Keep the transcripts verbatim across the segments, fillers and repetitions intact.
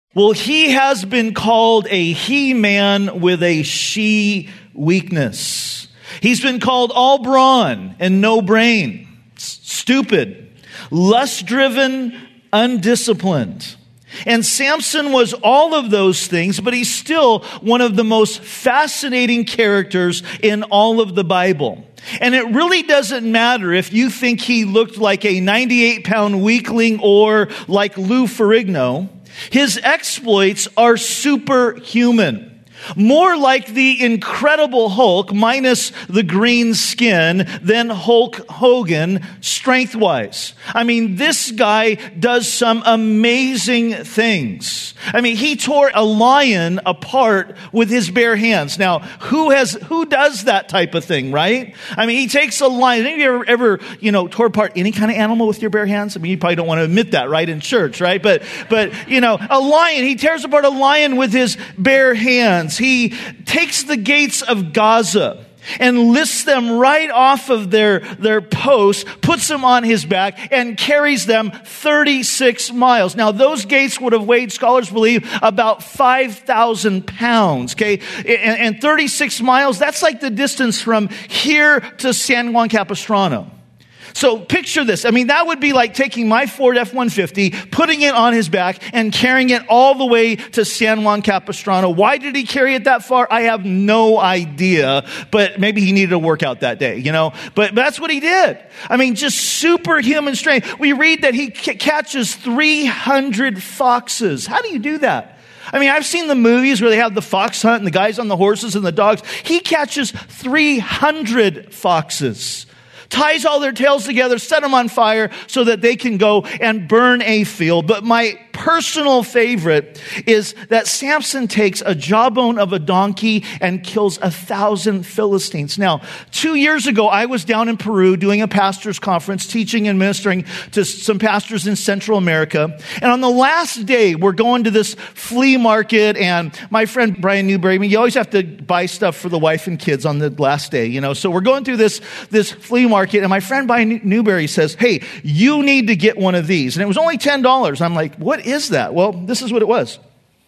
Well, he has been called a he-man with a she weakness. He's been called all brawn and no brain, S- stupid, lust-driven, undisciplined. And Samson was all of those things, but he's still one of the most fascinating characters in all of the Bible. And it really doesn't matter if you think he looked like a ninety-eight pound weakling or like Lou Ferrigno. His exploits are superhuman. More like the Incredible Hulk minus the green skin than Hulk Hogan strength-wise. I mean, this guy does some amazing things. I mean, he tore a lion apart with his bare hands. Now, who has who does that type of thing, right? I mean, he takes a lion. Have you ever, ever, you know, tore apart any kind of animal with your bare hands? I mean, you probably don't want to admit that, right, in church, right? But, but you know, a lion, he tears apart a lion with his bare hands. He takes the gates of Gaza and lifts them right off of their, their posts, puts them on his back, and carries them thirty-six miles. Now, those gates would have weighed, scholars believe, about five thousand pounds, okay? And, and thirty-six miles, that's like the distance from here to San Juan Capistrano. So picture this. I mean, that would be like taking my Ford F one fifty, putting it on his back, and carrying it all the way to San Juan Capistrano. Why did he carry it that far? I have no idea, but maybe he needed a workout that day, you know? But, but that's what he did. I mean, just superhuman strength. We read that he c- catches three hundred foxes. How do you do that? I mean, I've seen the movies where they have the fox hunt and the guys on the horses and the dogs. He catches three hundred foxes. Ties all their tails together, set them on fire so that they can go and burn a field. But my personal favorite is that Samson takes a jawbone of a donkey and kills a thousand Philistines. Now, two years ago, I was down in Peru doing a pastor's conference, teaching and ministering to some pastors in Central America. And on the last day, we're going to this flea market, and my friend Brian Newberry, I mean, you always have to buy stuff for the wife and kids on the last day, you know. So we're going through this, this flea market, and my friend Brian Newberry says, hey, you need to get one of these. And it was only ten dollars. I'm like, what is that? Well, this is what it was.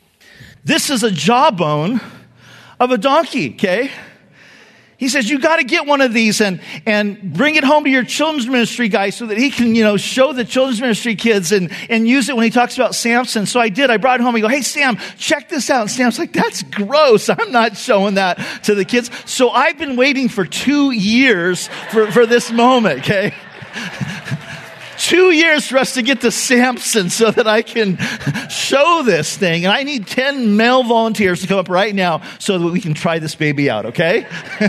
This is a jawbone of a donkey, okay? He says, you got to get one of these and, and bring it home to your children's ministry guy so that he can, you know, show the children's ministry kids and, and use it when he talks about Samson. So I did. I brought it home. I go, hey, Sam, check this out. And Sam's like, that's gross. I'm not showing that to the kids. So I've been waiting for two years for, for this moment, okay? Two years for us to get to Samson so that I can show this thing. And I need ten male volunteers to come up right now so that we can try this baby out, okay?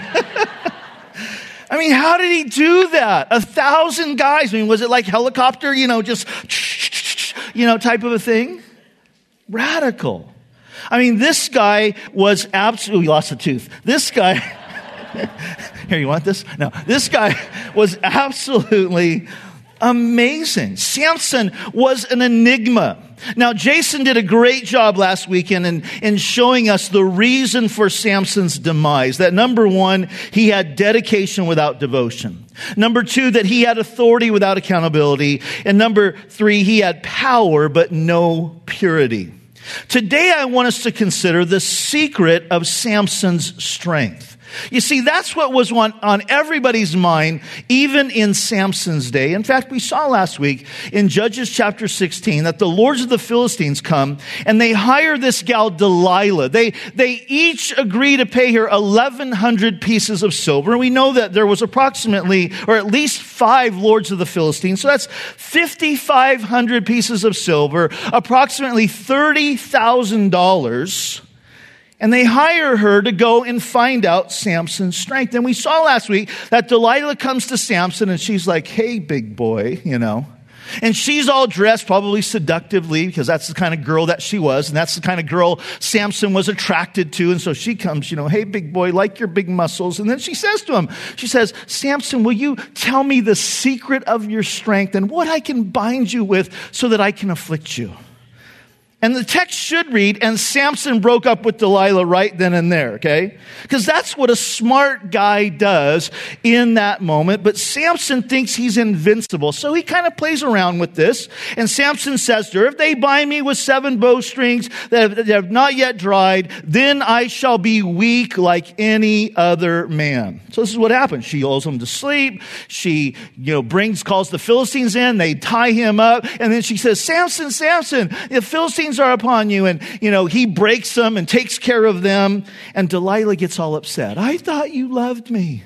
I mean, how did he do that? A thousand guys. I mean, was it like helicopter, you know, just, you know, type of a thing? Radical. I mean, this guy was absolutely, lost a tooth. This guy, here, you want this? No, this guy was absolutely amazing. Samson was an enigma. Now, Jason did a great job last weekend in, in showing us the reason for Samson's demise. That number one, he had dedication without devotion. Number two, that he had authority without accountability. And number three, he had power but no purity. Today, I want us to consider the secret of Samson's strength. You see, that's what was on, on everybody's mind, even in Samson's day. In fact, we saw last week in Judges chapter sixteen that the lords of the Philistines come and they hire this gal Delilah. They, they each agree to pay her eleven hundred pieces of silver. And we know that there was approximately, or at least five lords of the Philistines. So that's fifty-five hundred pieces of silver, approximately thirty thousand dollars. And they hire her to go and find out Samson's strength. And we saw last week that Delilah comes to Samson and she's like, hey, big boy, you know. And she's all dressed probably seductively because that's the kind of girl that she was. And that's the kind of girl Samson was attracted to. And so she comes, you know, hey, big boy, like your big muscles. And then she says to him, she says, Samson, will you tell me the secret of your strength and what I can bind you with so that I can afflict you? And the text should read, and Samson broke up with Delilah right then and there, okay? Because that's what a smart guy does in that moment. But Samson thinks he's invincible. So he kind of plays around with this. And Samson says to her, if they bind me with seven bowstrings that have, that have not yet dried, then I shall be weak like any other man. So this is what happens. She lulls him to sleep. She, you know, brings, calls the Philistines in. They tie him up. And then she says, Samson, Samson, the Philistines are upon you. And, you know, he breaks them and takes care of them. And Delilah gets all upset. I thought you loved me.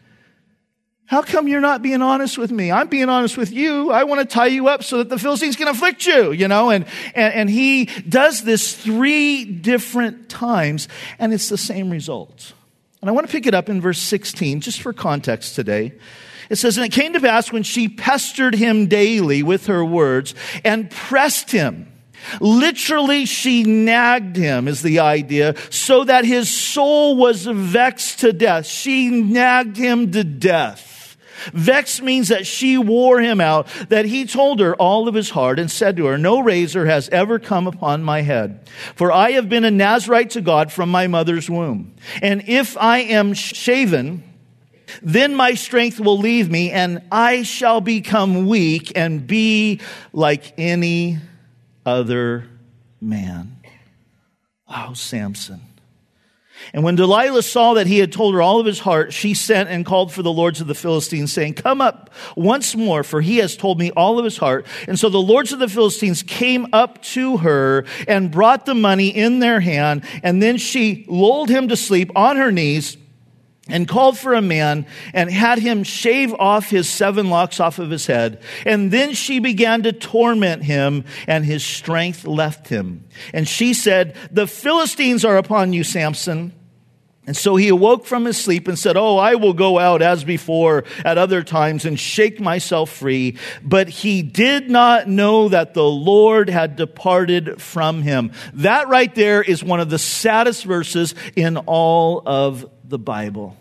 How come you're not being honest with me? I'm being honest with you. I want to tie you up so that the Philistines can afflict you, you know, and, and, and he does this three different times, and it's the same result. And I want to pick it up in verse sixteen, just for context today. It says, and it came to pass when she pestered him daily with her words and pressed him. Literally, she nagged him, is the idea, so that his soul was vexed to death. She nagged him to death. Vexed means that she wore him out, that he told her all of his heart and said to her, no razor has ever come upon my head, for I have been a Nazirite to God from my mother's womb. And if I am shaven, then my strength will leave me, and I shall become weak and be like any other man. Oh, Samson. And when Delilah saw that he had told her all of his heart, she sent and called for the lords of the Philistines, saying, come up once more, for he has told me all of his heart. And so the lords of the Philistines came up to her and brought the money in their hand. And then she lulled him to sleep on her knees and called for a man and had him shave off his seven locks off of his head. And then she began to torment him, and his strength left him. And she said, the Philistines are upon you, Samson. And so he awoke from his sleep and said, oh, I will go out as before at other times and shake myself free. But he did not know that the Lord had departed from him. That right there is one of the saddest verses in all of the Bible.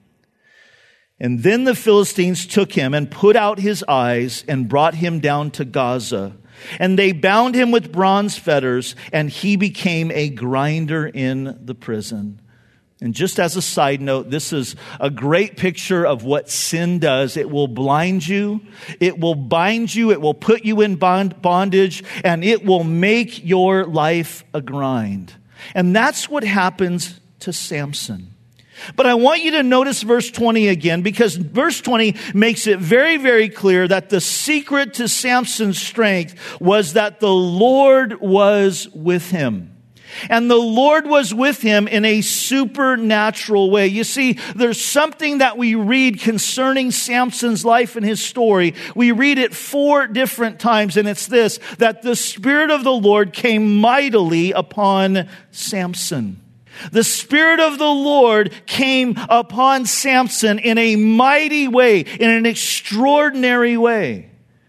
And then the Philistines took him and put out his eyes and brought him down to Gaza. And they bound him with bronze fetters, and he became a grinder in the prison. And just as a side note, this is a great picture of what sin does. It will blind you, it will bind you, it will put you in bond, bondage, and it will make your life a grind. And that's what happens to Samson. But I want you to notice verse twenty again, because verse twenty makes it very, very clear that the secret to Samson's strength was that the Lord was with him. And the Lord was with him in a supernatural way. You see, there's something that we read concerning Samson's life and his story. We read it four different times, and it's this, that the Spirit of the Lord came mightily upon Samson. The Spirit of the Lord came upon Samson in a mighty way, in an extraordinary way.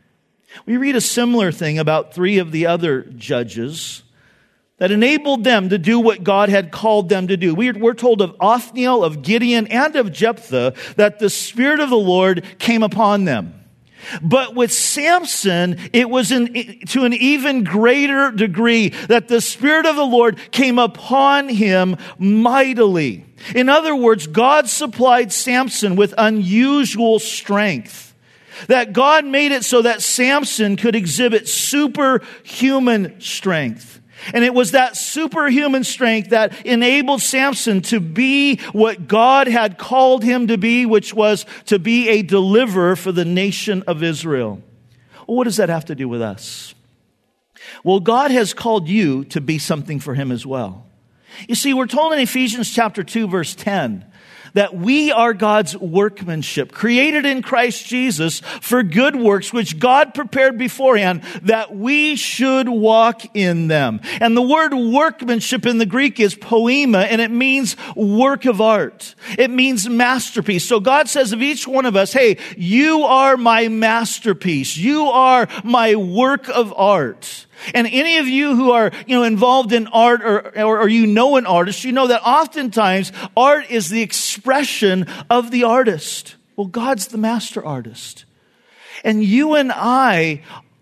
We read a similar thing about three of the other judges that enabled them to do what God had called them to do. We're told of Othniel, of Gideon, and of Jephthah that the Spirit of the Lord came upon them. But with Samson, it was in, to an even greater degree that the Spirit of the Lord came upon him mightily. In other words, God supplied Samson with unusual strength. That God made it so that Samson could exhibit superhuman strength. And it was that superhuman strength that enabled Samson to be what God had called him to be, which was to be a deliverer for the nation of Israel. Well, what does that have to do with us? Well, God has called you to be something for him as well. You see, we're told in Ephesians chapter two, verse ten, that we are God's workmanship, created in Christ Jesus for good works, which God prepared beforehand that we should walk in them. And the word workmanship in the Greek is poema, and it means work of art. It means masterpiece. So God says of each one of us, hey, you are my masterpiece. You are my work of art. And any of you who are, you know, involved in art or, or, or you know an artist, you know that oftentimes art is the expression of the artist. Well, God's the master artist. And you and I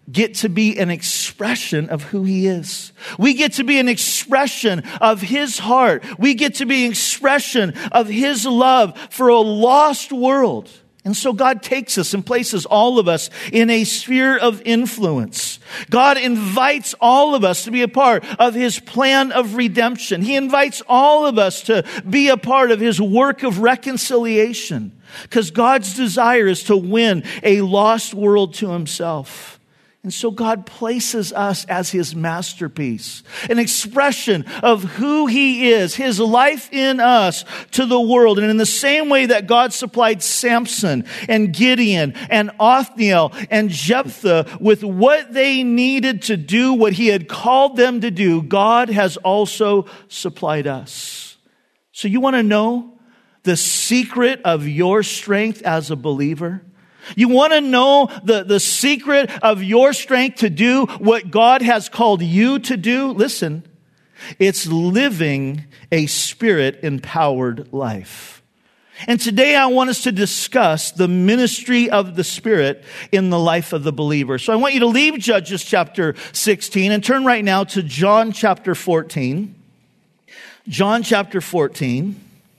get to be an expression of who he is. We get to be an expression of his heart. We get to be an expression of his love for a lost world. And so God takes us and places all of us in a sphere of influence. God invites all of us to be a part of his plan of redemption. He invites all of us to be a part of his work of reconciliation, because God's desire is to win a lost world to himself. And so God places us as his masterpiece, an expression of who he is, his life in us to the world. And in the same way that God supplied Samson and Gideon and Othniel and Jephthah with what they needed to do what he had called them to do, God has also supplied us. So you want to know the secret of your strength as a believer? You want to know the, the secret of your strength to do what God has called you to do? Listen, it's living a Spirit-empowered life. And today I want us to discuss the ministry of the Spirit in the life of the believer. So I want you to leave Judges chapter sixteen and turn right now to John chapter fourteen. John chapter fourteen.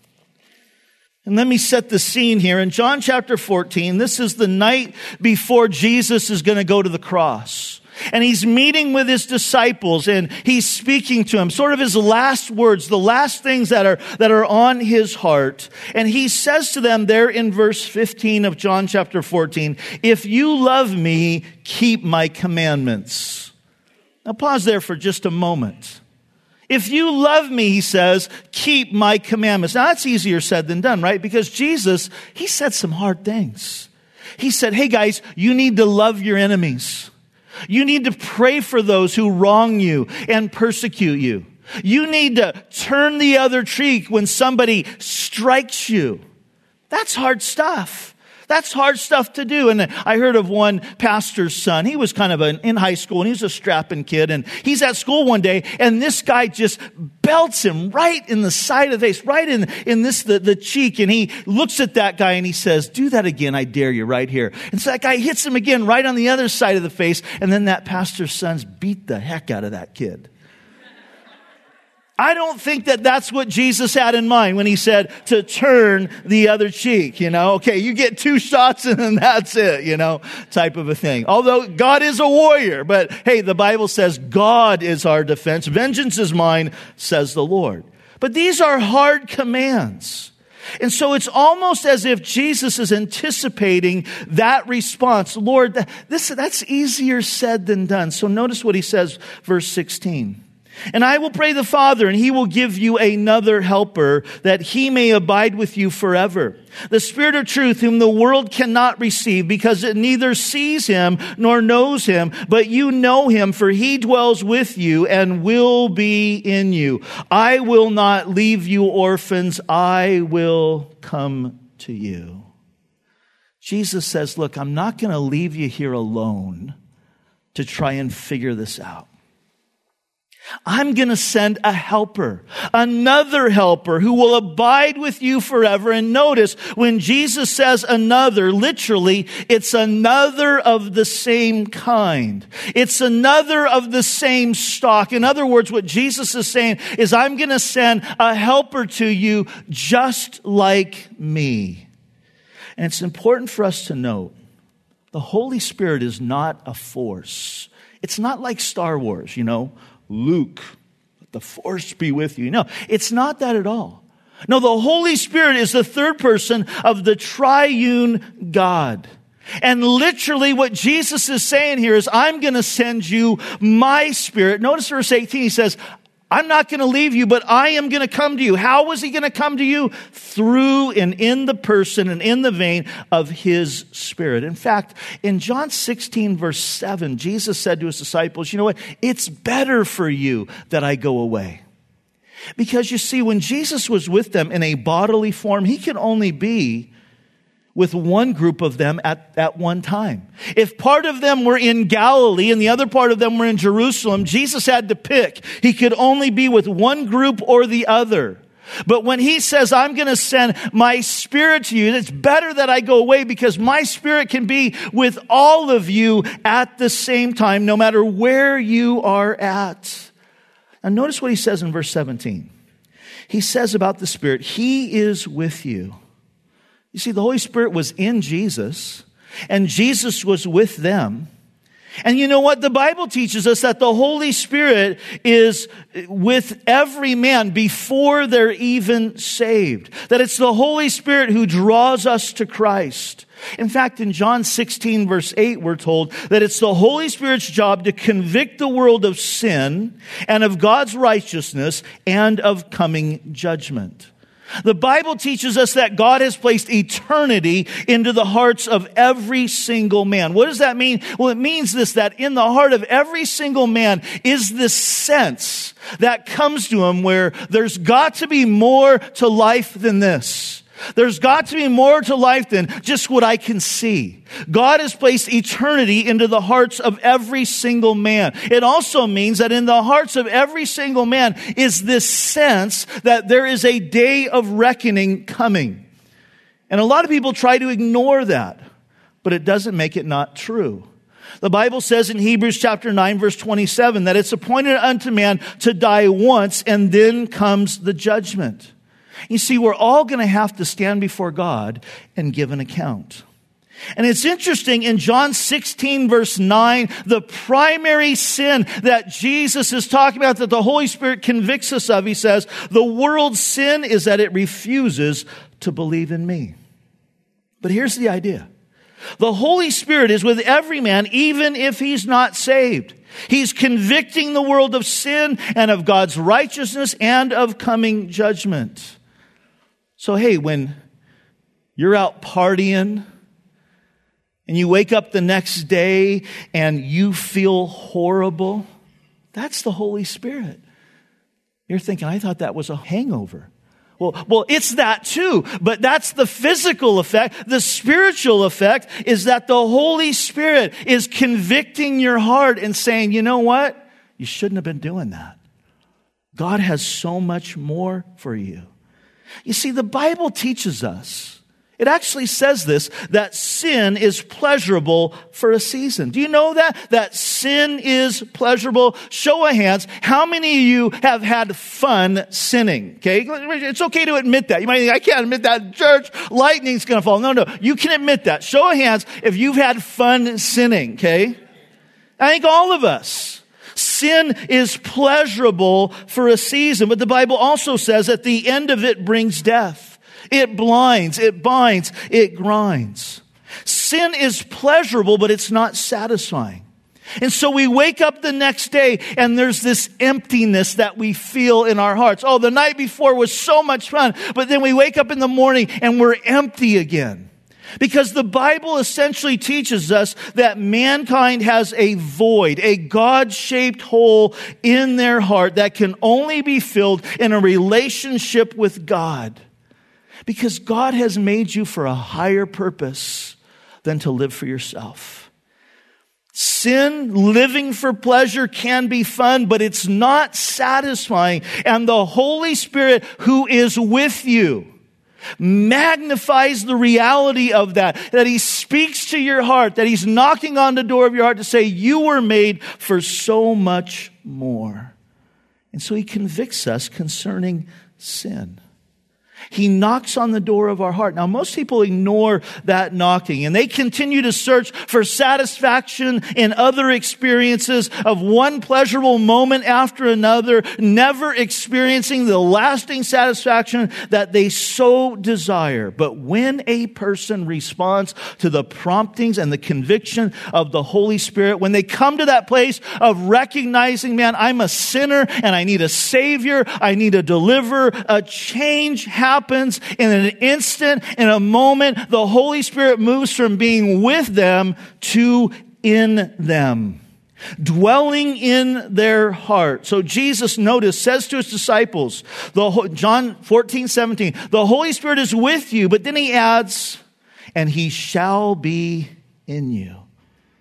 And let me set the scene here. In John chapter fourteen, this is the night before Jesus is going to go to the cross. And he's meeting with his disciples and he's speaking to them, sort of his last words, the last things that are, that are on his heart. And he says to them there in verse fifteen of John chapter fourteen, "If you love me, keep my commandments." Now pause there for just a moment. If you love me, he says, keep my commandments. Now that's easier said than done, right? Because Jesus, he said some hard things. He said, hey guys, you need to love your enemies. You need to pray for those who wrong you and persecute you. You need to turn the other cheek when somebody strikes you. That's hard stuff. That's hard stuff to do. And I heard of one pastor's son. He was kind of an, in high school, and he was a strapping kid. And he's at school one day, and this guy just belts him right in the side of the face, right in, in this, the, the cheek. And he looks at that guy and he says, do that again, I dare you, right here. And so that guy hits him again right on the other side of the face. And then that pastor's sons beat the heck out of that kid. I don't think that that's what Jesus had in mind when he said to turn the other cheek, you know. Okay, you get two shots and then that's it, you know, type of a thing. Although God is a warrior, but hey, the Bible says God is our defense. Vengeance is mine, says the Lord. But these are hard commands. And so it's almost as if Jesus is anticipating that response. Lord, this, that's easier said than done. So notice what he says, verse sixteen. "And I will pray the Father, and he will give you another helper, that he may abide with you forever. The Spirit of truth, whom the world cannot receive, because it neither sees him nor knows him, but you know him, for he dwells with you and will be in you. I will not leave you orphans. I will come to you." Jesus says, look, I'm not going to leave you here alone to try and figure this out. I'm going to send a helper, another helper who will abide with you forever. And notice when Jesus says another, literally, it's another of the same kind. It's another of the same stock. In other words, what Jesus is saying is, I'm going to send a helper to you just like me. And it's important for us to note, the Holy Spirit is not a force. It's not like Star Wars, you know. Luke, let the force be with you. No, it's not that at all. No, the Holy Spirit is the third person of the triune God. And literally what Jesus is saying here is, I'm going to send you my Spirit. Notice verse eighteen, he says, I'm not going to leave you, but I am going to come to you. How was he going to come to you? Through and in the person and in the vein of his Spirit. In fact, in John sixteen, verse seven, Jesus said to his disciples, you know what? It's better for you that I go away. Because you see, when Jesus was with them in a bodily form, he could only be with one group of them at, at one time. If part of them were in Galilee and the other part of them were in Jerusalem, Jesus had to pick. He could only be with one group or the other. But when he says, I'm going to send my Spirit to you, it's better that I go away because my Spirit can be with all of you at the same time, no matter where you are at. And notice what he says in verse seventeen. He says about the Spirit, he is with you. You see, the Holy Spirit was in Jesus, and Jesus was with them. And you know what? The Bible teaches us that the Holy Spirit is with every man before they're even saved. That it's the Holy Spirit who draws us to Christ. In fact, in John sixteen, verse eight, we're told that it's the Holy Spirit's job to convict the world of sin and of God's righteousness and of coming judgment. The Bible teaches us that God has placed eternity into the hearts of every single man. What does that mean? Well, it means this, that in the heart of every single man is this sense that comes to him where there's got to be more to life than this. There's got to be more to life than just what I can see. God has placed eternity into the hearts of every single man. It also means that in the hearts of every single man is this sense that there is a day of reckoning coming. And a lot of people try to ignore that, but it doesn't make it not true. The Bible says in Hebrews chapter nine, verse twenty-seven, that it's appointed unto man to die once, and then comes the judgment. You see, we're all going to have to stand before God and give an account. And it's interesting, in John sixteen, verse nine, the primary sin that Jesus is talking about, that the Holy Spirit convicts us of, he says, the world's sin is that it refuses to believe in me. But here's the idea. The Holy Spirit is with every man, even if he's not saved. He's convicting the world of sin and of God's righteousness and of coming judgment. So, hey, when you're out partying and you wake up the next day and you feel horrible, that's the Holy Spirit. You're thinking, I thought that was a hangover. Well, well, it's that too, but that's the physical effect. The spiritual effect is that the Holy Spirit is convicting your heart and saying, you know what? You shouldn't have been doing that. God has so much more for you. You see, the Bible teaches us, it actually says this, that sin is pleasurable for a season. Do you know that? That sin is pleasurable? Show of hands, how many of you have had fun sinning? Okay, it's okay to admit that. You might think, I can't admit that in church. Lightning's going to fall. No, no, you can admit that. Show of hands if you've had fun sinning, okay? I think all of us. Sin is pleasurable for a season, but the Bible also says at the end of it brings death. It blinds, it binds, it grinds. Sin is pleasurable, but it's not satisfying. And so we wake up the next day and there's this emptiness that we feel in our hearts. Oh, the night before was so much fun, but then we wake up in the morning and we're empty again. Because the Bible essentially teaches us that mankind has a void, a God-shaped hole in their heart that can only be filled in a relationship with God. Because God has made you for a higher purpose than to live for yourself. Sin, living for pleasure, can be fun, but it's not satisfying. And the Holy Spirit who is with you magnifies the reality of that, that he speaks to your heart, that he's knocking on the door of your heart to say, you were made for so much more. And so he convicts us concerning sin. He knocks on the door of our heart. Now, most people ignore that knocking, and they continue to search for satisfaction in other experiences of one pleasurable moment after another, never experiencing the lasting satisfaction that they so desire. But when a person responds to the promptings and the conviction of the Holy Spirit, when they come to that place of recognizing, man, I'm a sinner and I need a Savior, I need a deliverer, a change happens. happens in an instant, in a moment. The Holy Spirit moves from being with them to in them, dwelling in their heart. So Jesus, notice, says to his disciples, the John fourteen, seventeen, the Holy Spirit is with you, but then he adds, and he shall be in you.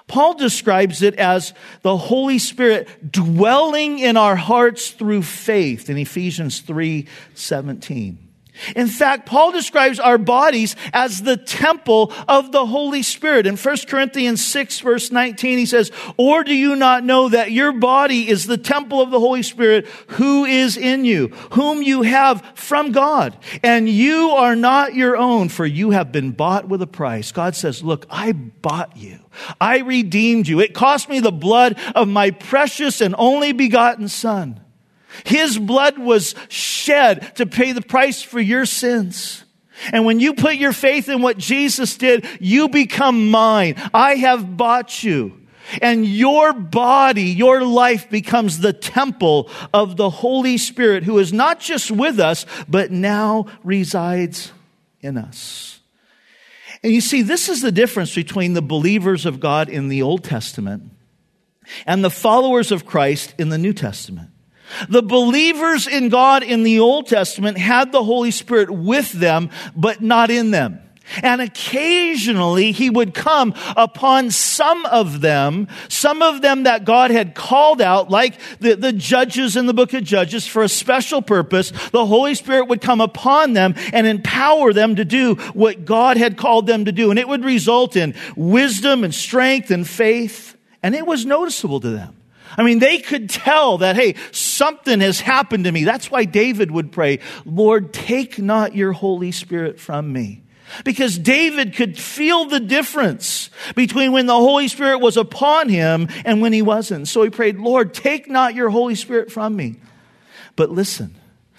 Paul describes it as the Holy Spirit dwelling in our hearts through faith in Ephesians three seventeen. In fact, Paul describes our bodies as the temple of the Holy Spirit. In First Corinthians six, verse nineteen, he says, "Or do you not know that your body is the temple of the Holy Spirit who is in you, whom you have from God? And you are not your own, for you have been bought with a price." God says, look, I bought you. I redeemed you. It cost me the blood of my precious and only begotten Son. His blood was shed to pay the price for your sins. And when you put your faith in what Jesus did, you become mine. I have bought you. And your body, your life becomes the temple of the Holy Spirit, who is not just with us, but now resides in us. And you see, this is the difference between the believers of God in the Old Testament and the followers of Christ in the New Testament. The believers in God in the Old Testament had the Holy Spirit with them, but not in them. And occasionally he would come upon some of them, some of them that God had called out, like the, the judges in the book of Judges, for a special purpose. The Holy Spirit would come upon them and empower them to do what God had called them to do. And it would result in wisdom and strength and faith. And it was noticeable to them. I mean, they could tell that, hey, something has happened to me. That's why David would pray, "Lord, take not your Holy Spirit from me." Because David could feel the difference between when the Holy Spirit was upon him and when he wasn't. So he prayed, "Lord, take not your Holy Spirit from me." But listen,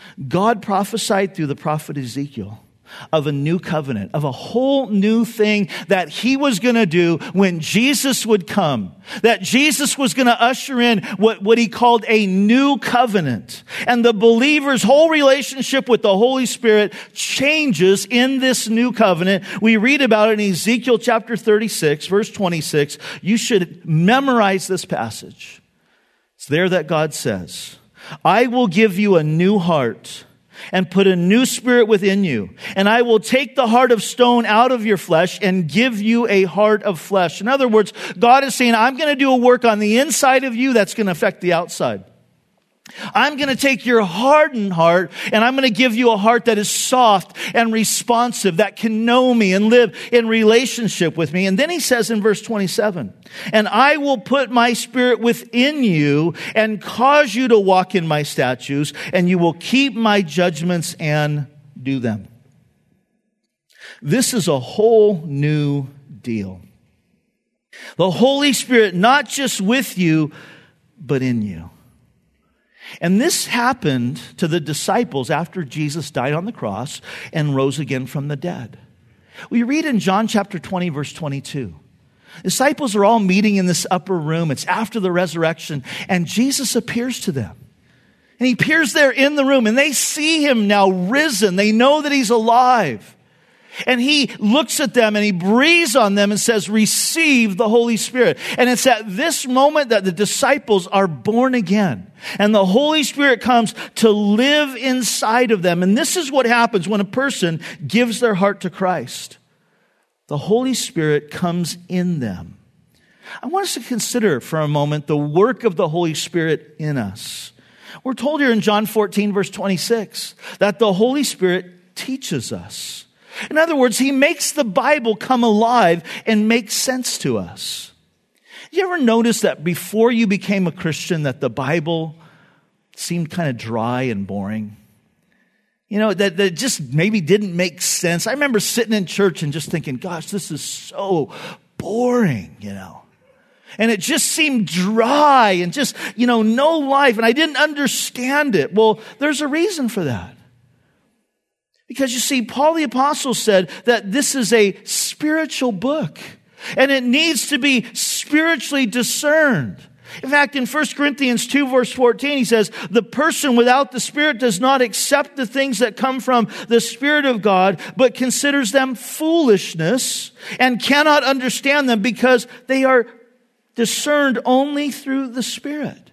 God prophesied through the prophet Ezekiel of a new covenant, of a whole new thing that he was going to do when Jesus would come. That Jesus was going to usher in what, what he called a new covenant. And the believer's whole relationship with the Holy Spirit changes in this new covenant. We read about it in Ezekiel chapter thirty-six, verse twenty-six. You should memorize this passage. It's there that God says, "I will give you a new heart and put a new spirit within you. And I will take the heart of stone out of your flesh and give you a heart of flesh." In other words, God is saying, I'm going to do a work on the inside of you that's going to affect the outside. I'm going to take your hardened heart and I'm going to give you a heart that is soft and responsive, that can know me and live in relationship with me. And then he says in verse twenty-seven, "And I will put my spirit within you and cause you to walk in my statutes, and you will keep my judgments and do them." This is a whole new deal. The Holy Spirit not just with you, but in you. And this happened to the disciples after Jesus died on the cross and rose again from the dead. We read in John chapter twenty, verse twenty-two. Disciples are all meeting in this upper room. It's after the resurrection, and Jesus appears to them. And he appears there in the room, and they see him now risen. They know that he's alive. And he looks at them and he breathes on them and says, "Receive the Holy Spirit." And it's at this moment that the disciples are born again. And the Holy Spirit comes to live inside of them. And this is what happens when a person gives their heart to Christ. The Holy Spirit comes in them. I want us to consider for a moment the work of the Holy Spirit in us. We're told here in John fourteen, verse twenty-six, that the Holy Spirit teaches us. In other words, he makes the Bible come alive and make sense to us. You ever notice that before you became a Christian that the Bible seemed kind of dry and boring? You know, that, that just maybe didn't make sense. I remember sitting in church and just thinking, gosh, this is so boring, you know. And it just seemed dry and just, you know, no life. And I didn't understand it. Well, there's a reason for that. Because you see, Paul the Apostle said that this is a spiritual book. And it needs to be spiritually discerned. In fact, in First Corinthians two, verse fourteen, he says, "The person without the Spirit does not accept the things that come from the Spirit of God, but considers them foolishness and cannot understand them because they are discerned only through the Spirit."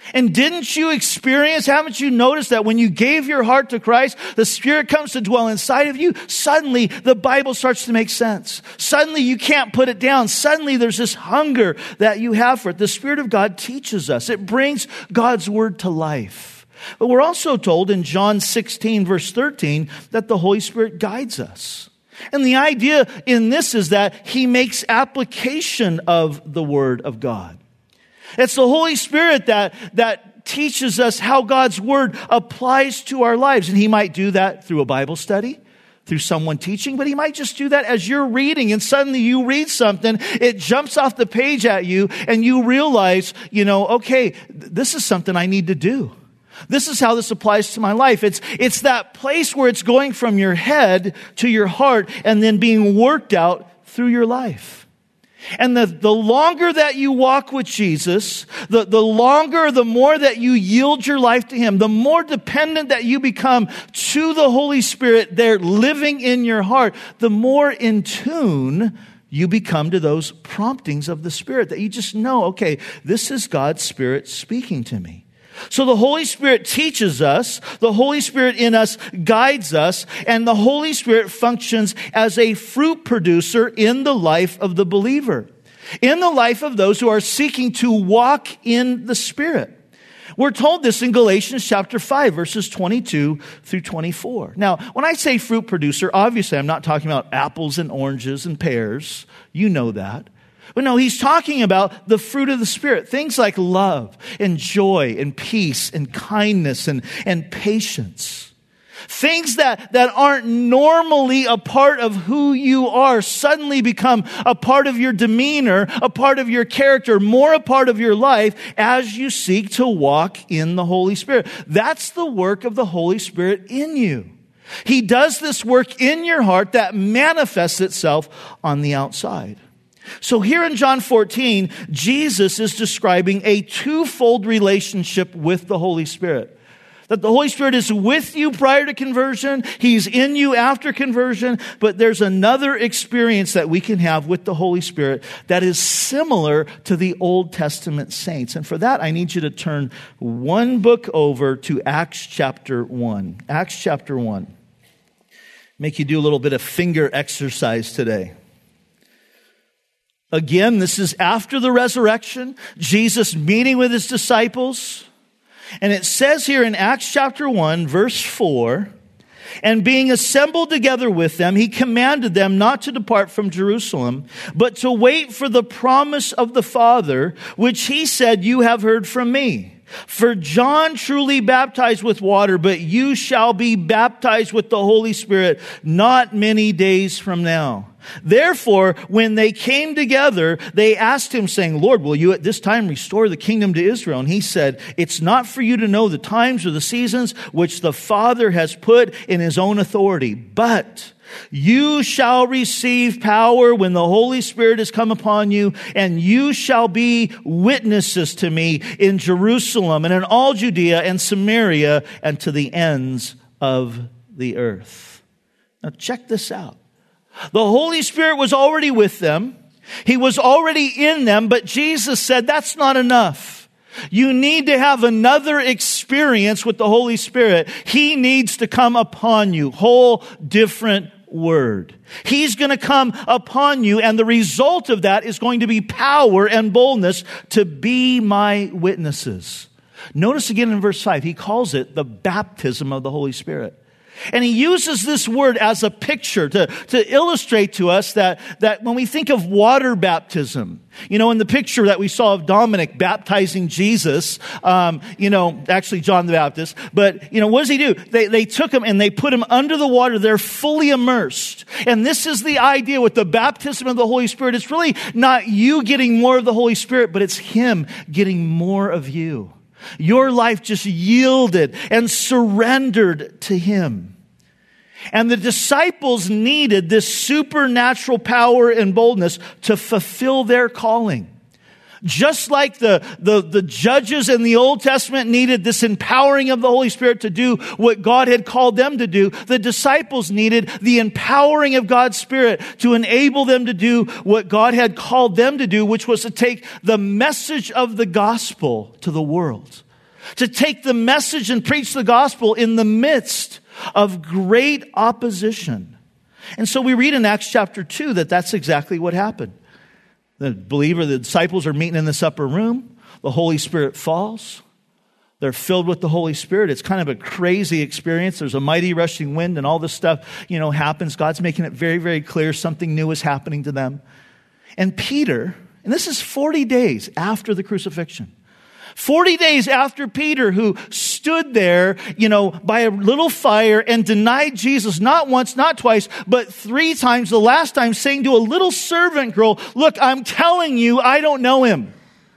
And didn't you experience, haven't you noticed that when you gave your heart to Christ, the Spirit comes to dwell inside of you? Suddenly, the Bible starts to make sense. Suddenly, you can't put it down. Suddenly, there's this hunger that you have for it. The Spirit of God teaches us. It brings God's Word to life. But we're also told in John sixteen, verse thirteen, that the Holy Spirit guides us. And the idea in this is that He makes application of the Word of God. It's the Holy Spirit that, that teaches us how God's Word applies to our lives. And He might do that through a Bible study, through someone teaching, but He might just do that as you're reading, and suddenly you read something, it jumps off the page at you, and you realize, you know, okay, this is something I need to do. This is how this applies to my life. It's, it's that place where it's going from your head to your heart and then being worked out through your life. And the, the longer that you walk with Jesus, the, the longer, the more that you yield your life to Him, the more dependent that you become to the Holy Spirit there living in your heart, the more in tune you become to those promptings of the Spirit, that you just know, okay, this is God's Spirit speaking to me. So the Holy Spirit teaches us, the Holy Spirit in us guides us, and the Holy Spirit functions as a fruit producer in the life of the believer, in the life of those who are seeking to walk in the Spirit. We're told this in Galatians chapter five, verses twenty-two through twenty-four. Now, when I say fruit producer, obviously I'm not talking about apples and oranges and pears. You know that. But no, he's talking about the fruit of the Spirit. Things like love and joy and peace and kindness and, and patience. Things that, that aren't normally a part of who you are suddenly become a part of your demeanor, a part of your character, more a part of your life as you seek to walk in the Holy Spirit. That's the work of the Holy Spirit in you. He does this work in your heart that manifests itself on the outside. So here in John fourteen, Jesus is describing a twofold relationship with the Holy Spirit. That the Holy Spirit is with you prior to conversion, He's in you after conversion, but there's another experience that we can have with the Holy Spirit that is similar to the Old Testament saints. And for that, I need you to turn one book over to Acts chapter one. Acts chapter one. Make you do a little bit of finger exercise today. Again, this is after the resurrection, Jesus meeting with His disciples. And it says here in Acts chapter one, verse four, and being assembled together with them, He commanded them not to depart from Jerusalem, but to wait for the promise of the Father, which He said, you have heard from me. For John truly baptized with water, but you shall be baptized with the Holy Spirit not many days from now. Therefore, when they came together, they asked Him, saying, Lord, will you at this time restore the kingdom to Israel? And He said, it's not for you to know the times or the seasons which the Father has put in His own authority, but you shall receive power when the Holy Spirit has come upon you, and you shall be witnesses to me in Jerusalem and in all Judea and Samaria and to the ends of the earth. Now check this out. The Holy Spirit was already with them. He was already in them, but Jesus said that's not enough. You need to have another experience with the Holy Spirit. He needs to come upon you. Whole different word. He's going to come upon you, and the result of that is going to be power and boldness to be my witnesses. Notice again in verse five, he calls it the baptism of the Holy Spirit. And he uses this word as a picture to, to illustrate to us that, that when we think of water baptism, you know, in the picture that we saw of Dominic baptizing Jesus, um, you know, actually John the Baptist, but, you know, what does he do? They, they took him and they put him under the water. They're fully immersed. And this is the idea with the baptism of the Holy Spirit. It's really not you getting more of the Holy Spirit, but it's Him getting more of you. Your life just yielded and surrendered to Him. And the disciples needed this supernatural power and boldness to fulfill their calling. Just like the, the, the judges in the Old Testament needed this empowering of the Holy Spirit to do what God had called them to do, the disciples needed the empowering of God's Spirit to enable them to do what God had called them to do, which was to take the message of the gospel to the world. to take the message and preach the gospel in the midst of great opposition. And so we read in Acts chapter two that that's exactly what happened. The believer, the disciples are meeting in this upper room. The Holy Spirit falls. They're filled with the Holy Spirit. It's kind of a crazy experience. There's a mighty rushing wind and all this stuff, you know, happens. God's making it very, very clear something new is happening to them. And Peter, and this is forty days after the crucifixion. forty days after Peter, who stood there, you know, by a little fire and denied Jesus not once, not twice, but three times, the last time saying to a little servant girl, look, I'm telling you, I don't know him.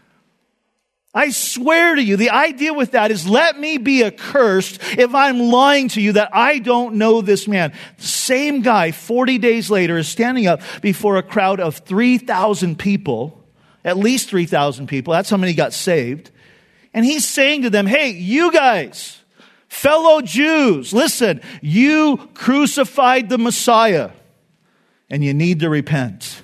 I swear to you, the idea with that is let me be accursed if I'm lying to you that I don't know this man. Same guy, forty days later, is standing up before a crowd of three thousand people, at least three thousand people. That's how many got saved. And he's saying to them, hey, you guys, fellow Jews, listen, you crucified the Messiah and you need to repent.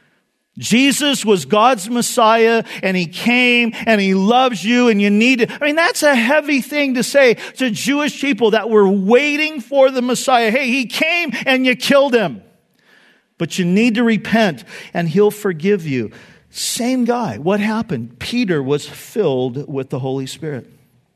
Jesus was God's Messiah and he came and he loves you and you need to. I mean, that's a heavy thing to say to Jewish people that were waiting for the Messiah. Hey, he came and you killed him, but you need to repent and he'll forgive you. Same guy. What happened? Peter was filled with the Holy Spirit.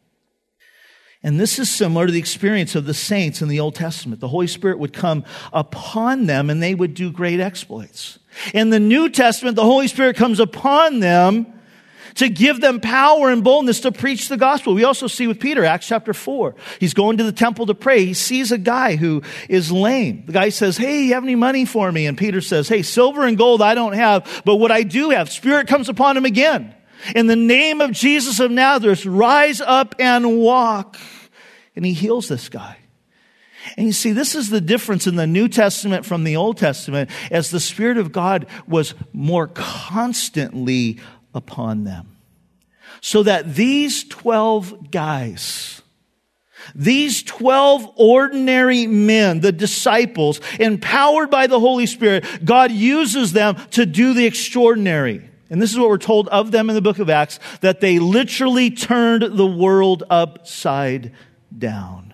And this is similar to the experience of the saints in the Old Testament. The Holy Spirit would come upon them and they would do great exploits. In the New Testament, the Holy Spirit comes upon them to give them power and boldness to preach the gospel. We also see with Peter, Acts chapter four. He's going to the temple to pray. He sees a guy who is lame. The guy says, hey, you have any money for me? And Peter says, hey, silver and gold I don't have, but what I do have. Spirit comes upon him again. In the name of Jesus of Nazareth, rise up and walk. And he heals this guy. And you see, this is the difference in the New Testament from the Old Testament, as the Spirit of God was more constantly upon them. So that these twelve guys, these twelve ordinary men, the disciples, empowered by the Holy Spirit, God uses them to do the extraordinary. And this is what we're told of them in the book of Acts, that they literally turned the world upside down.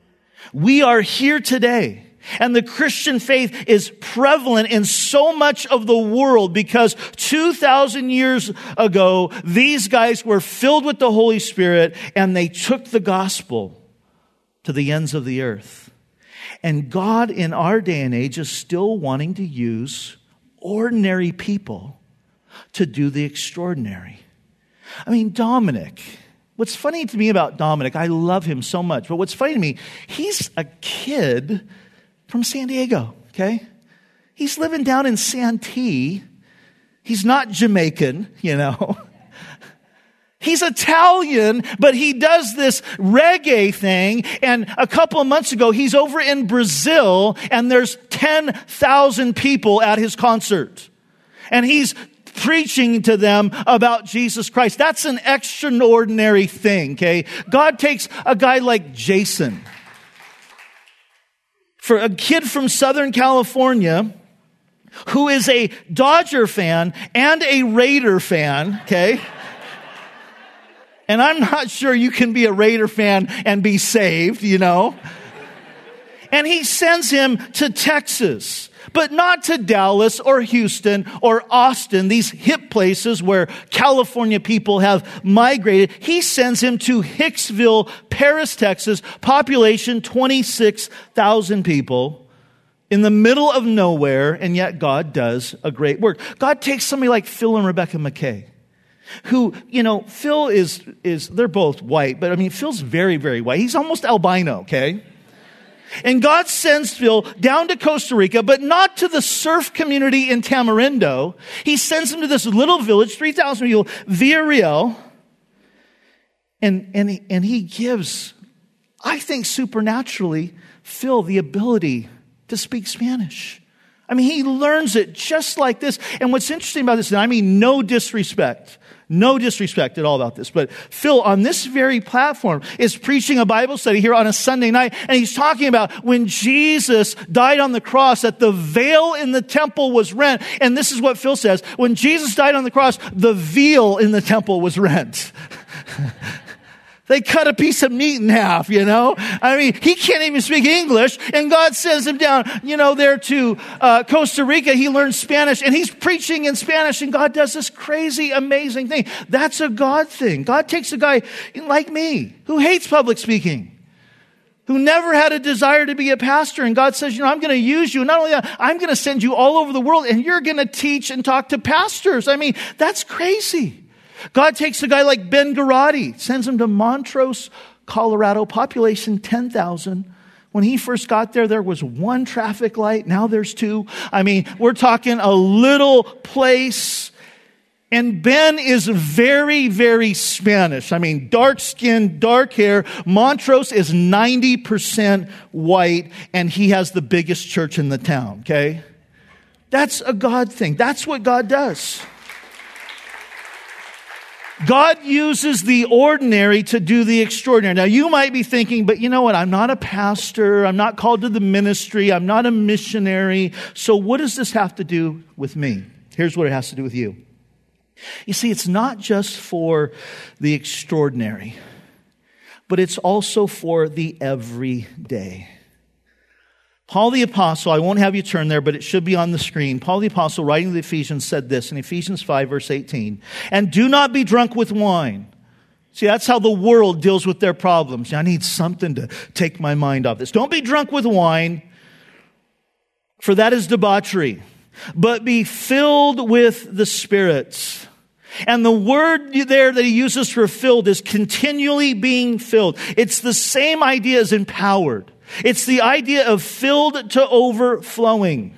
We are here today, and the Christian faith is prevalent in so much of the world because two thousand years ago, these guys were filled with the Holy Spirit and they took the gospel to the ends of the earth. And God in our day and age is still wanting to use ordinary people to do the extraordinary. I mean, Dominic, what's funny to me about Dominic, I love him so much, but what's funny to me, he's a kid from San Diego, okay? He's living down in Santee. He's not Jamaican, you know. He's Italian, but he does this reggae thing. And a couple of months ago, he's over in Brazil, and there's ten thousand people at his concert. And he's preaching to them about Jesus Christ. That's an extraordinary thing, okay? God takes a guy like Jason, for a kid from Southern California who is a Dodger fan and a Raider fan, okay? And I'm not sure you can be a Raider fan and be saved, you know? And he sends him to Texas, but not to Dallas or Houston or Austin, these hip places where California people have migrated. He sends him to Hicksville, Paris, Texas, population twenty-six thousand people, in the middle of nowhere, and yet God does a great work. God takes somebody like Phil and Rebecca McKay, who, you know, Phil is, is they're both white, but I mean, Phil's very, very white. He's almost albino, okay? And God sends Phil down to Costa Rica, but not to the surf community in Tamarindo. He sends him to this little village, three thousand people, Villarreal. And, and, he, and he gives, I think supernaturally, Phil the ability to speak Spanish. I mean, he learns it just like this. And what's interesting about this, and I mean no disrespect, no disrespect at all about this, but Phil on this very platform is preaching a Bible study here on a Sunday night, and he's talking about when Jesus died on the cross, that the veil in the temple was rent. And this is what Phil says: when Jesus died on the cross, the veil in the temple was rent. They cut a piece of meat in half, you know. I mean, he can't even speak English, and God sends him down, you know, there to uh, Costa Rica. He learns Spanish, and he's preaching in Spanish, and God does this crazy, amazing thing. That's a God thing. God takes a guy like me who hates public speaking, who never had a desire to be a pastor, and God says, you know, I'm going to use you. Not only that, I'm going to send you all over the world, and you're going to teach and talk to pastors. I mean, that's crazy. God takes a guy like Ben Garati, sends him to Montrose, Colorado, population ten thousand. When he first got there, there was one traffic light. Now there's two. I mean, we're talking a little place. And Ben is very, very Spanish. I mean, dark skin, dark hair. Montrose is ninety percent white, and he has the biggest church in the town, okay? That's a God thing. That's what God does. God uses the ordinary to do the extraordinary. Now, you might be thinking, but you know what? I'm not a pastor. I'm not called to the ministry. I'm not a missionary. So what does this have to do with me? Here's what it has to do with you. You see, it's not just for the extraordinary, but it's also for the everyday. Paul the Apostle, I won't have you turn there, but it should be on the screen. Paul the Apostle, writing to the Ephesians, said this in Ephesians five, verse eighteen. And do not be drunk with wine. See, that's how the world deals with their problems. I need something to take my mind off this. Don't be drunk with wine, for that is debauchery, but be filled with the Spirit. And the word there that he uses for filled is continually being filled. It's the same idea as empowered. It's the idea of filled to overflowing.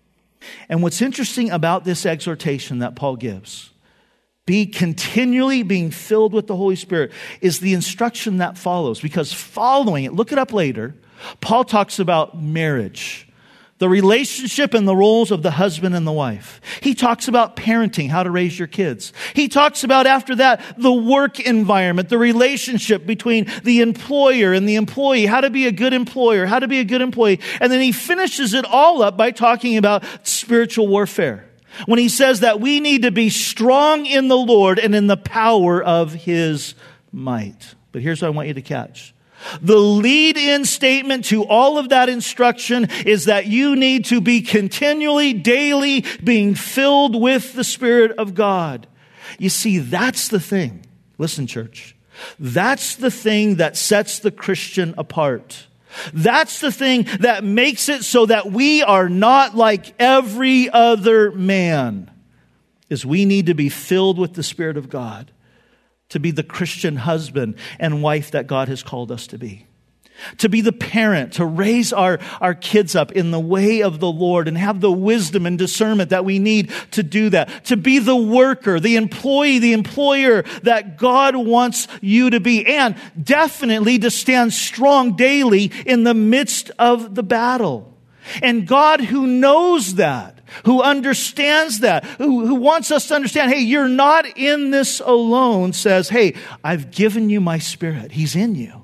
And what's interesting about this exhortation that Paul gives, be continually being filled with the Holy Spirit, is the instruction that follows. Because following it, look it up later, Paul talks about marriage, the relationship and the roles of the husband and the wife. He talks about parenting, how to raise your kids. He talks about, after that, the work environment, the relationship between the employer and the employee, how to be a good employer, how to be a good employee. And then he finishes it all up by talking about spiritual warfare, when he says that we need to be strong in the Lord and in the power of His might. But here's what I want you to catch. The lead-in statement to all of that instruction is that you need to be continually, daily being filled with the Spirit of God. You see, that's the thing. Listen, church. That's the thing that sets the Christian apart. That's the thing that makes it so that we are not like every other man, is we need to be filled with the Spirit of God to be the Christian husband and wife that God has called us to be. To be the parent, to raise our, our kids up in the way of the Lord and have the wisdom and discernment that we need to do that. To be the worker, the employee, the employer that God wants you to be. And definitely to stand strong daily in the midst of the battle. And God, who knows that, who understands that, who, who wants us to understand, hey, you're not in this alone, says, hey, I've given you my Spirit. He's in you.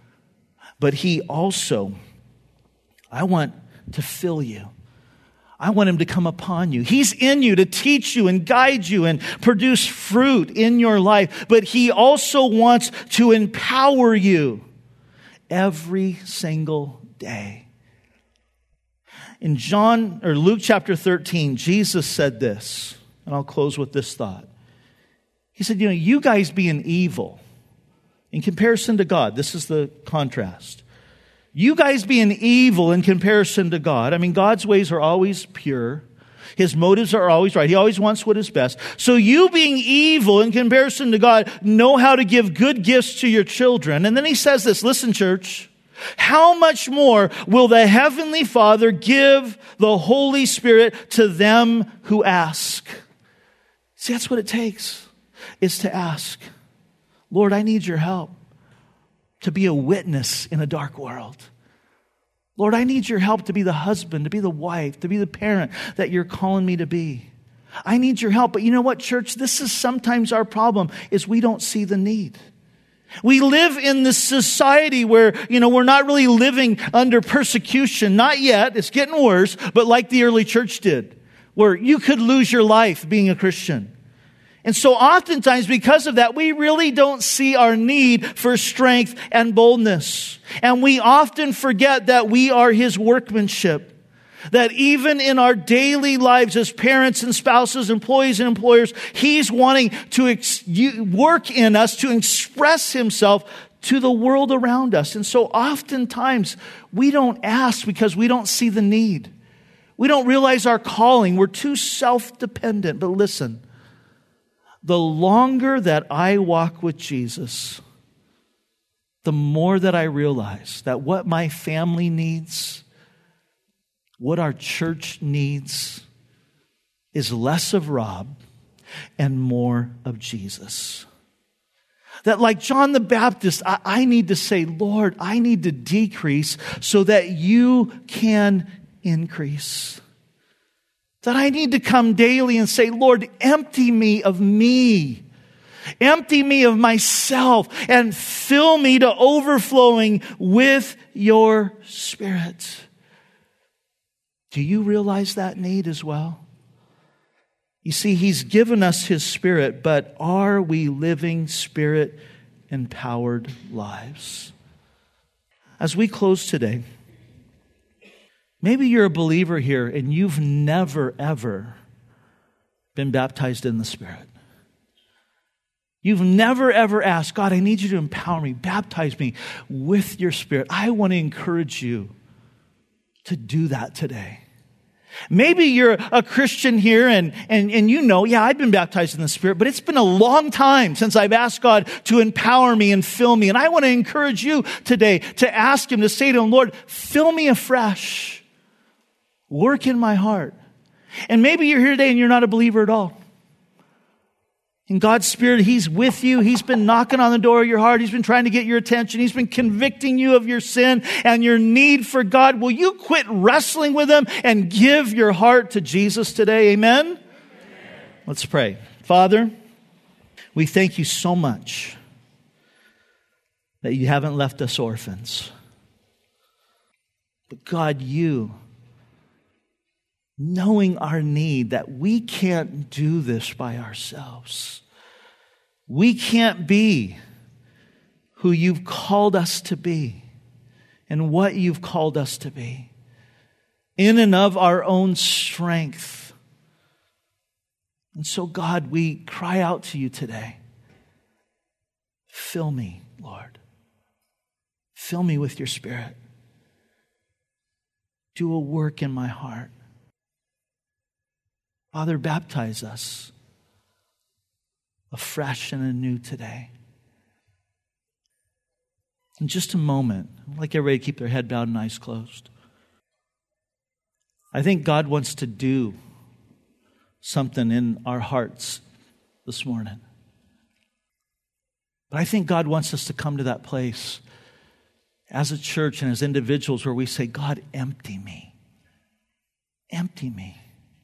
But He also, I want to fill you. I want Him to come upon you. He's in you to teach you and guide you and produce fruit in your life. But He also wants to empower you every single day. In John or Luke chapter thirteen, Jesus said this, and I'll close with this thought. He said, you know, you guys being evil in comparison to God, this is the contrast. You guys being evil in comparison to God. I mean, God's ways are always pure. His motives are always right. He always wants what is best. So you being evil in comparison to God, know how to give good gifts to your children. And then he says this, listen, church. How much more will the Heavenly Father give the Holy Spirit to them who ask? See, that's what it takes, is to ask. Lord, I need your help to be a witness in a dark world. Lord, I need your help to be the husband, to be the wife, to be the parent that you're calling me to be. I need your help. But you know what, church? This is sometimes our problem, is we don't see the need. We live in this society where, you know, we're not really living under persecution. Not yet. It's getting worse. But like the early church did, where you could lose your life being a Christian. And so oftentimes because of that, we really don't see our need for strength and boldness. And we often forget that we are His workmanship. That even in our daily lives as parents and spouses, employees and employers, He's wanting to ex- work in us to express Himself to the world around us. And so oftentimes we don't ask because we don't see the need. We don't realize our calling. We're too self-dependent. But listen, the longer that I walk with Jesus, the more that I realize that what my family needs, what our church needs, is less of Rob and more of Jesus. That like John the Baptist, I, I need to say, Lord, I need to decrease so that you can increase. That I need to come daily and say, Lord, empty me of me. Empty me of myself and fill me to overflowing with your Spirit. Do you realize that need as well? You see, He's given us His Spirit, but are we living Spirit-empowered lives? As we close today, maybe you're a believer here and you've never, ever been baptized in the Spirit. You've never, ever asked, God, I need you to empower me, baptize me with your Spirit. I want to encourage you to do that today. Maybe you're a Christian here and, and, and you know, yeah, I've been baptized in the Spirit, but it's been a long time since I've asked God to empower me and fill me. And I want to encourage you today to ask Him, to say to Him, Lord, fill me afresh. Work in my heart. And maybe you're here today and you're not a believer at all. In God's Spirit, He's with you. He's been knocking on the door of your heart. He's been trying to get your attention. He's been convicting you of your sin and your need for God. Will you quit wrestling with Him and give your heart to Jesus today? Amen? Amen. Let's pray. Father, we thank you so much that you haven't left us orphans. But God, you, knowing our need, that we can't do this by ourselves. We can't be who you've called us to be and what you've called us to be in and of our own strength. And so, God, we cry out to you today. Fill me, Lord. Fill me with your Spirit. Do a work in my heart. Father, baptize us afresh and anew today. In just a moment, I'd like everybody to keep their head bowed and eyes closed. I think God wants to do something in our hearts this morning. But I think God wants us to come to that place as a church and as individuals where we say, God, empty me. Empty me.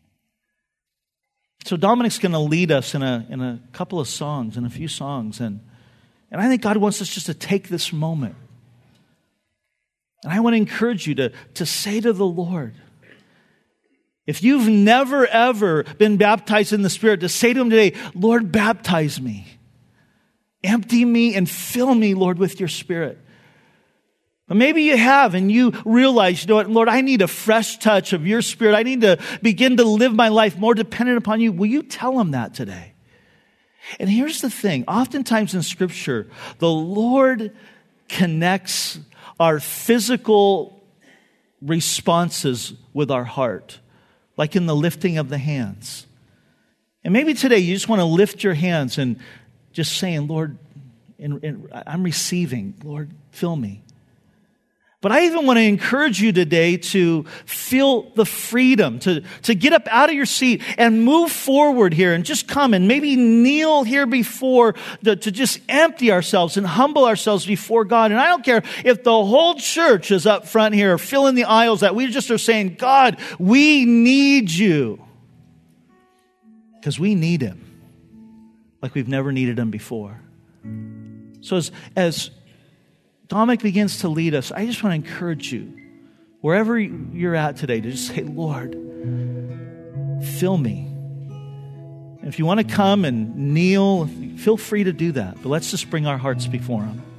So Dominic's going to lead us in a in a couple of songs, in a few songs. And, and I think God wants us just to take this moment. And I want to encourage you to, to say to the Lord, if you've never, ever been baptized in the Spirit, to say to Him today, Lord, baptize me. Empty me and fill me, Lord, with your Spirit. But maybe you have and you realize, you know what, Lord, I need a fresh touch of your Spirit. I need to begin to live my life more dependent upon you. Will you tell Him that today? And here's the thing. Oftentimes in Scripture, the Lord connects our physical responses with our heart, like in the lifting of the hands. And maybe today you just want to lift your hands and just saying, Lord, in, in, I'm receiving. Lord, fill me. But I even want to encourage you today to feel the freedom to, to get up out of your seat and move forward here and just come and maybe kneel here before, the, to just empty ourselves and humble ourselves before God. And I don't care if the whole church is up front here filling the aisles, that we just are saying, God, we need you. Because we need Him like we've never needed Him before. So as, as Dominic begins to lead us, I just want to encourage you, wherever you're at today, to just say, Lord, fill me. If you want to come and kneel, feel free to do that. But let's just bring our hearts before him.